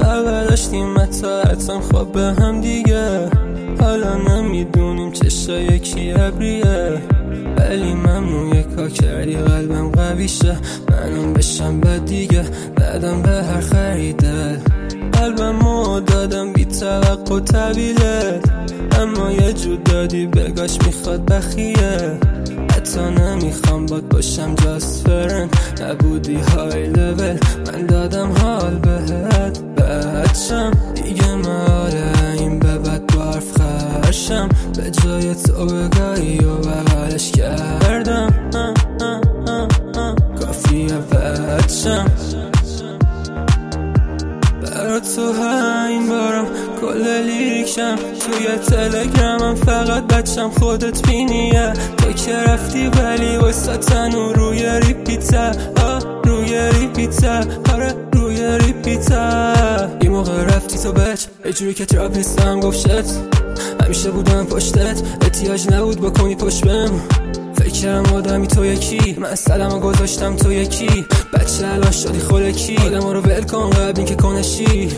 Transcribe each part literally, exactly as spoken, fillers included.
اول داشتیم متاعتم خواب به هم دیگه، حالا نمیدونیم چشا یکی ابریه. ولی ممنون یکا کردی قلبم قویشه، منم بشم بد دیگه ندم به هر خریده. قلبمو دادم بی توقع طویله، اما یه جور دادی بگاش میخواد بخیه. حتی نمیخوام باد باشم جاست فرن، نبودی های لول من دادم حال بهت. بچم دیگه ماله این به بد بارف خرشم، به جای تو بگاهی و بغلش کردم کافیه بچم. برا تو این بارم کل لیریکشم، توی تلگرامم فقط بچم خودت بینیه. تو که رفتی ولی واسه تنو روی ریپیته، آه روی ریپیته، آره روی ریپیته. یه موقع رفتی تو بچ یه جوری که تراب نیستم گفت شت، همیشه بودم پشتت احتیاج نبود بکنی پشت بهم. فکرم آدمی تو یکی، من سلمو گذاشتم تو یکی. بچه الان شدی خلکی، آدم ها رو ول کن قبل این که کنشی.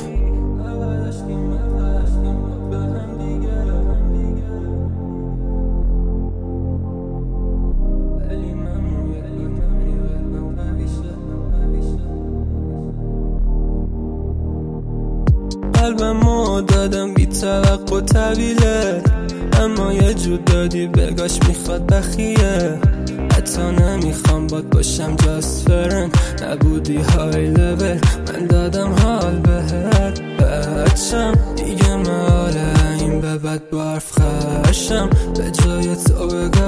قلبمو دادم بی توقع طویله، اما یه جور دادی بگاش میخواد بخیه. حتی نمیخوام باد باشم جاست فرن، نبودی های لول من دادم حال بهت. بچم دیگه ماله این به بد بارف خرشم، به جای تو بگاش